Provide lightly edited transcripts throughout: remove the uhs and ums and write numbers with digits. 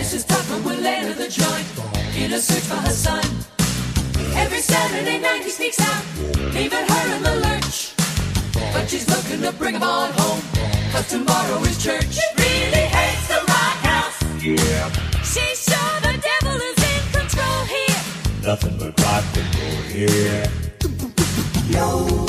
Mrs. Tubman will enter the joint in a search for her son. Every Saturday night he sneaks out, leaving her in the lurch. But she's looking to bring him on home, 'cause tomorrow is church. She really hates the rock house. Yeah. She's sure the devil is in control here. Nothing but rock and roll here. Yo.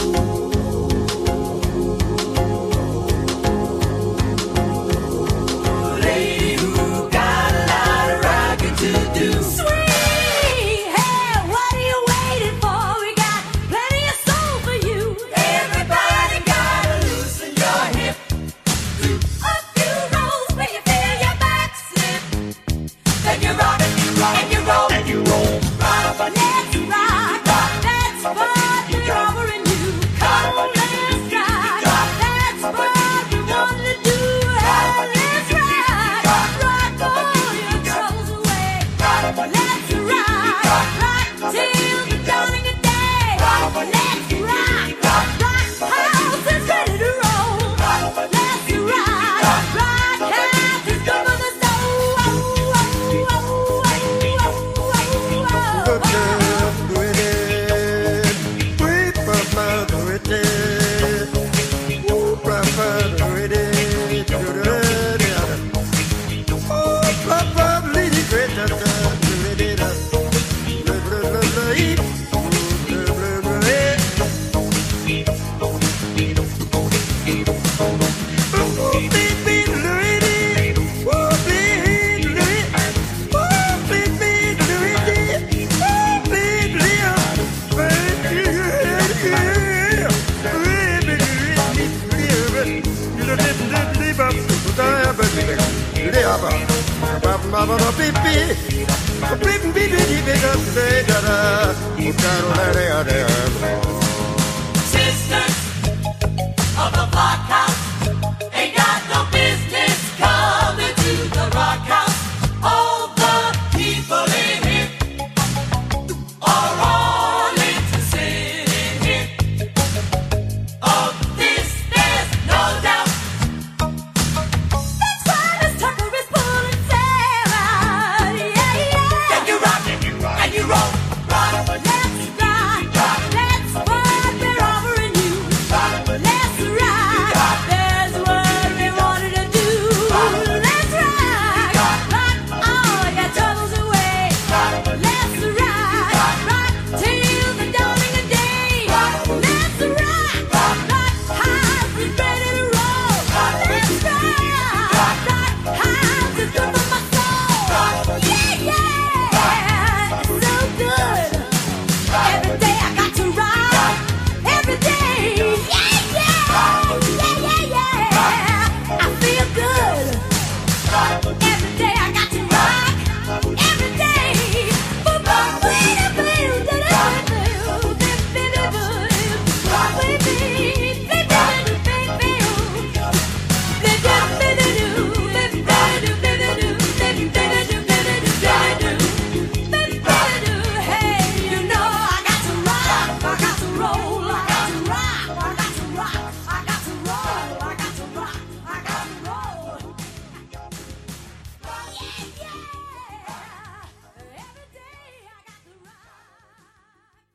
Sisters of the Block House.